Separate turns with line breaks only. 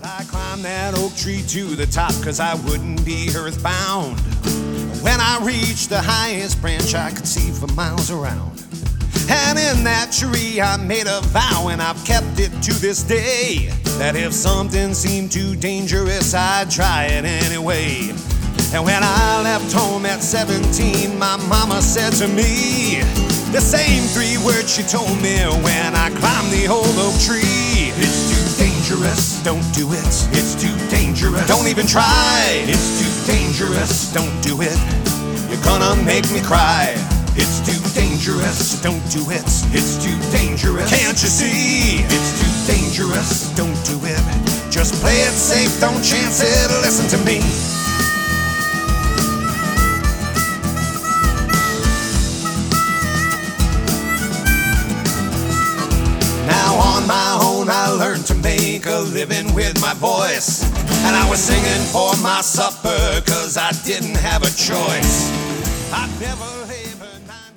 I climbed that oak tree to the top, 'cause I wouldn't be earthbound. When I reached the highest branch, I could see for miles around. And in that tree I made a vow, and I've kept it to this day, that if something seemed too dangerous, I'd try it anyway. And when I left home at 17, my mama said to me the same 3 words she told me when I climbed the old oak tree.
It's too dangerous.
Don't do it.
It's too dangerous.
Don't even try.
It's too dangerous.
Don't do it. You're gonna make me cry.
It's too dangerous.
Don't do it.
It's too dangerous.
Can't you see?
It's too dangerous.
Don't do it. Just play it safe, don't chance it. Listen to me. Now on my own I learned to make a living with my voice, and I was singing for my supper 'cause I didn't have a choice. I'd never labor.